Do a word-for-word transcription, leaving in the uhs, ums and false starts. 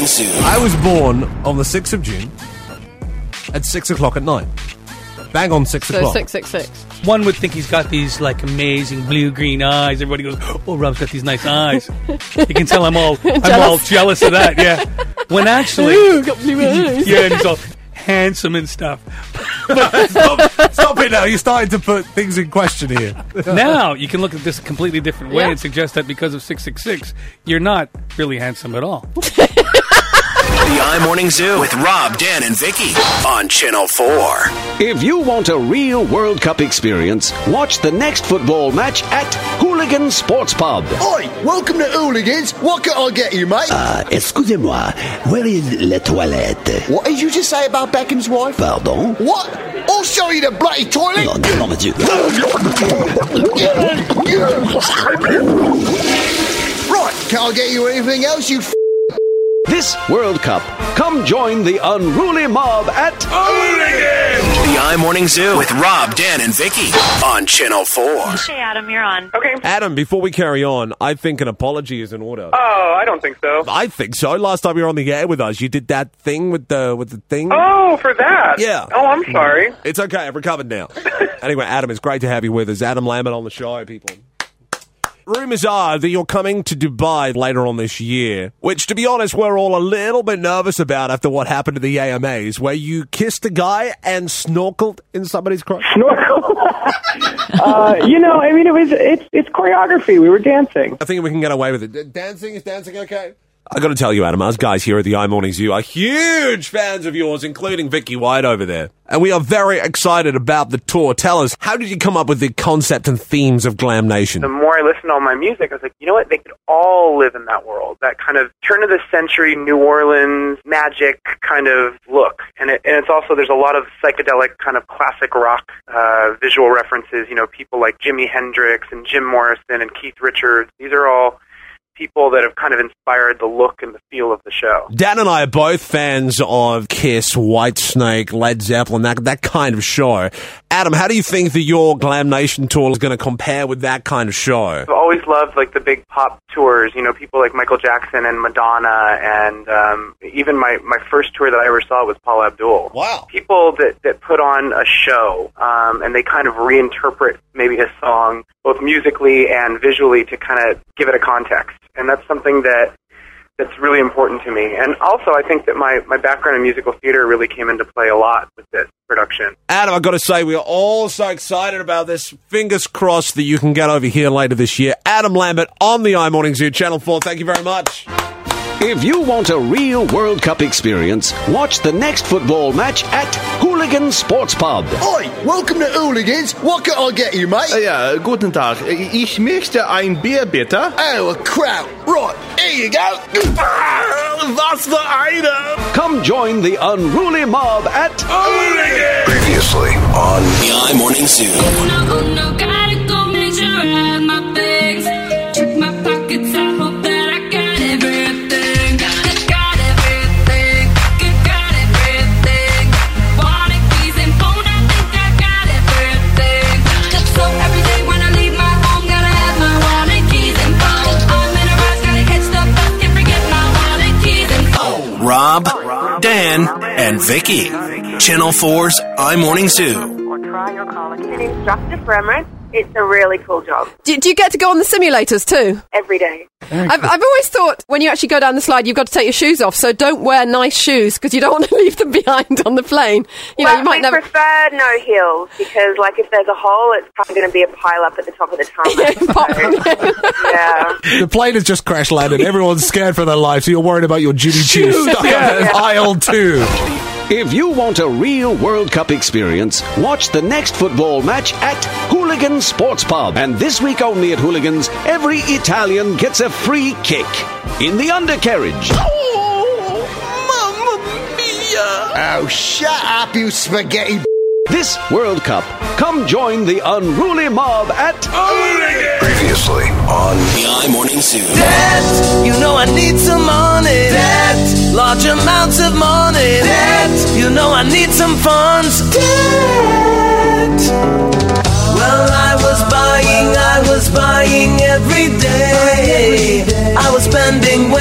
Morning Zoo. I was born on the sixth of June at six o'clock at night. Bang on six So o'clock. six six six. One would think he's got these like amazing blue-green eyes. Everybody goes, "Oh, Rob's got these nice eyes." You can tell I'm all, I'm all jealous of that. Yeah, when actually, Ooh, got blue eyes. yeah, and he's all handsome and stuff. stop, stop it now. You're starting to put things in question here. Now you can look at this a completely different way Yeah. and suggest that because of six six six, you're not really handsome at all. The iMorning Zoo with Rob, Dan, and Vicky on Channel four. If you want a real World Cup experience, watch the next football match at Hooligan Sports Pub. Oi, welcome to Hooligans. What can I get you, mate? Uh, excusez-moi, where is la toilette? What did you just say about Beckham's wife? Pardon? What? I'll show you the bloody toilet. Non, non, monsieur. Right, can I get you anything else, you f***? This World Cup, come join the unruly mob at The iMorning Zoo with Rob, Dan, and Vicky on Channel four. Hey, Adam, you're on. Okay. Adam, before we carry on, I think an apology is in order. Oh, I don't think so. I think so. Last time you were on the air with us, you did that thing with the with the thing. Oh, for that? Yeah. Oh, I'm sorry. It's okay. I've recovered now. Anyway, Adam, it's great to have you with us. Adam Lambert on the show, people. Rumours are that you're coming to Dubai later on this year, which, to be honest, we're all a little bit nervous about after what happened to the A M As, where you kissed a guy and snorkeled in somebody's crotch. Snorkel. uh, you know, I mean, it was it's it's choreography. We were dancing. I think we can get away with it. Dancing? Is dancing okay? I got to tell you, Adam, us guys here at the iMorning Zoo are huge fans of yours, including Vicky White over there. And we are very excited about the tour. Tell us, how did you come up with the concept and themes of Glam Nation? The more I listened to all my music, I was like, you know what? They could all live in that world. That kind of turn of the century New Orleans magic kind of look. And, it, and it's also, there's a lot of psychedelic kind of classic rock uh, visual references. You know, people like Jimi Hendrix and Jim Morrison and Keith Richards. These are all people that have kind of inspired the look and the feel of the show. Dan and I are both fans of Kiss, Whitesnake, Led Zeppelin, that that kind of show. Adam, how do you think that your Glam Nation tour is going to compare with that kind of show? I've always loved like the big pop tours, you know, people like Michael Jackson and Madonna, and um, even my, my first tour that I ever saw was Paula Abdul. Wow. People that, that put on a show, um, and they kind of reinterpret maybe a song, both musically and visually, to kind of give it a context. And that's something that that's really important to me. And also, I think that my, my background in musical theater really came into play a lot with this production. Adam, I've got to say, we are all so excited about this. Fingers crossed that you can get over here later this year. Adam Lambert on the iMorning Zoo, Channel four. Thank you very much. If you want a real World Cup experience, watch the next football match at Hooligan Sports Pub. Oi, welcome to Hooligans. What can I get you, mate? Ja, guten Tag. Ich möchte ein Bier, bitte. Oh, a crowd. Right, here you go. Was für eine! Come join the unruly mob at Hooligan! Previously on the iMorning Zoo. Oh no, oh no, gotta go make sure I have my bags. Check my pockets, I hope that I got everything. Got it, got everything. Got, got everything. Wallet, keys, and phone, I think I got everything. So every day when I leave my home, gotta have my wallet, keys, and phone. I'm in a rush, gotta catch the bus, can't forget my wallet, keys, and phone. Rob, Dan, and Vicky. Channel four's iMorning Zoo. My name's Justice Remrod. It's a really cool job. Do, do you get to go on the simulators too? Every day. I've, I've always thought when you actually go down the slide, you've got to take your shoes off. So don't wear nice shoes because you don't want to leave them behind on the plane. You well, know, you might we never. prefer no heels because, like, if there's a hole, it's probably going to be a pile up at the top of the tunnel. Yeah. The plane has just crash landed. Everyone's scared for their life, so you're worried about your Jimmy Choo stuck Yeah. in aisle two. If you want a real World Cup experience, watch the next football match at Hooligan Sports Pub. And this week only at Hooligans, every Italian gets a free kick in the undercarriage. Oh, shut up, you spaghetti. This World Cup, come join the unruly mob at Hooligan! Previously on the iMorning Zoo. Dad, you know I need some money. Dad, large amounts of money. Dad, you know I need some funds. Dad. Well, I was buying, I was buying every day. I was spending way